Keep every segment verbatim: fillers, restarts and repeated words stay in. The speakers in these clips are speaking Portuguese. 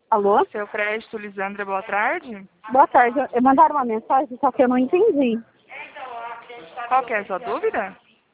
Alô? Seu crédito, Lisandra, boa tarde. Boa tarde. Eu mandaram uma mensagem, só que eu não entendi. Qual que é a sua dúvida?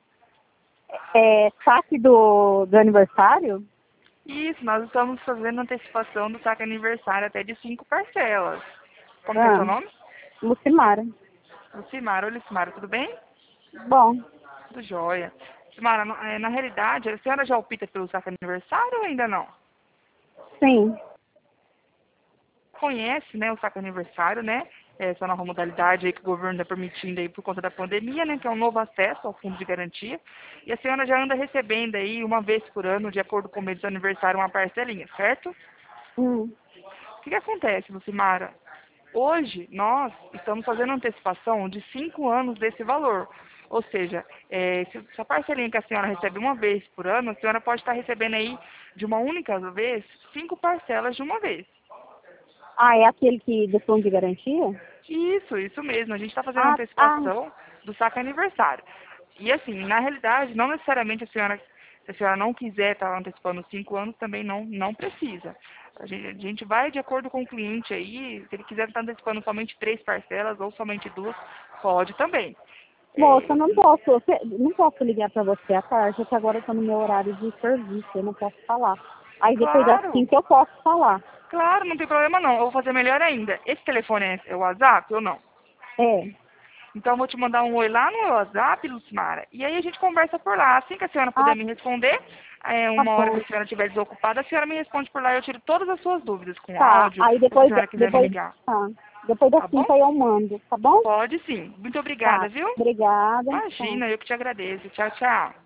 É saque do, do aniversário? Isso, nós estamos fazendo antecipação do saque aniversário até de cinco parcelas. Como que é Ah, seu nome? Lucimara. Lucimara. Oi, Lucimara, tudo bem? Bom, Tudo jóia. Lucimara, na, eh, na realidade, a senhora já opta pelo saque aniversário ou ainda não? sim. Conhece, né, o saque aniversário, né? Essa nova modalidade aí que o governo está permitindo aí por conta da pandemia, né? Que é um novo acesso ao fundo de garantia. E a senhora já anda recebendo aí uma vez por ano, de acordo com o mês do aniversário, uma parcelinha, certo? Hum. O que, que acontece, Lucimara? Hoje, nós estamos fazendo antecipação de cinco anos desse valor. Ou seja, é, se se a parcelinha que a senhora recebe uma vez por ano, a senhora pode estar recebendo aí, de uma única vez, cinco parcelas de uma vez. Ah, é aquele que do fundo de garantia? Isso, isso mesmo. A gente está fazendo Ah, ah, antecipação do saque aniversário. E assim, na realidade, não necessariamente a senhora, se a senhora não quiser estar antecipando cinco anos, também não, não precisa. A gente, a gente vai de acordo com o cliente aí, se ele quiser estar antecipando somente três parcelas ou somente duas, pode também. moça, É, eu não posso, você- não posso ligar para você à tarde, porque agora eu estou no meu horário de serviço, eu não posso falar. Aí depois das claro, cinco eu posso falar. claro, não tem problema não. Eu vou fazer melhor ainda. Esse telefone é é o WhatsApp ou não? É, Então eu vou te mandar um oi lá no WhatsApp, Lucimara, e aí a gente conversa por lá. Assim que a senhora puder ah, me responder, é, tá uma hora que bom. a senhora estiver desocupada, a senhora me responde por lá e eu tiro todas as suas dúvidas com Tá, áudio, aí ou se a depois, senhora quiser me depois, ligar. tá, depois das Tá bom? cinco aí eu mando, tá bom? Pode sim. Muito Tá, obrigada, viu? obrigada. Tá. Imagina, eu que te agradeço. Tchau, tchau.